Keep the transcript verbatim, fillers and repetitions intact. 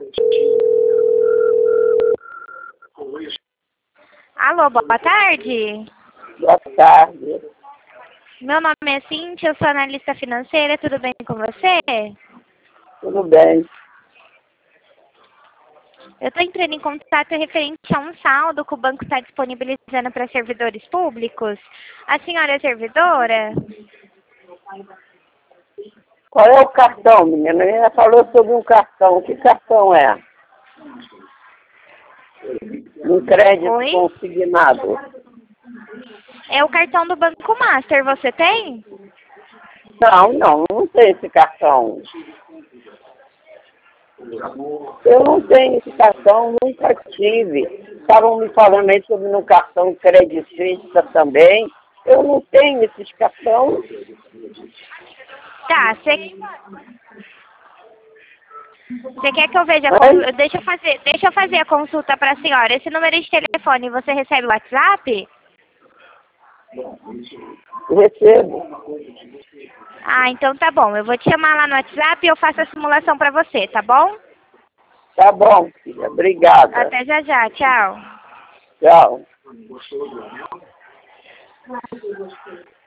Alô, boa tarde. Boa tarde. Meu nome é Cíntia, eu sou analista financeira, tudo bem com você? Tudo bem. Eu estou entrando em contato referente a um saldo que o banco está disponibilizando para servidores públicos. A senhora é servidora? Qual é o cartão, menina? A menina falou sobre um cartão. Que cartão é? Um crédito Oi? consignado. É o cartão do Banco Master, você tem? Não, não, não tem esse cartão. Eu não tenho esse cartão, nunca tive. Estavam me falando aí sobre um cartão Credit Suisse também. Eu não tenho esses cartões. Tá, você... Você quer que eu veja? Oi? Deixa eu fazer, deixa eu fazer a consulta para a senhora. Esse número de telefone, você recebe o WhatsApp? Recebo. Ah, então tá bom. Eu vou te chamar lá no WhatsApp e eu faço a simulação para você, tá bom? Tá bom, filha. Obrigada. Até já já, tchau. Tchau.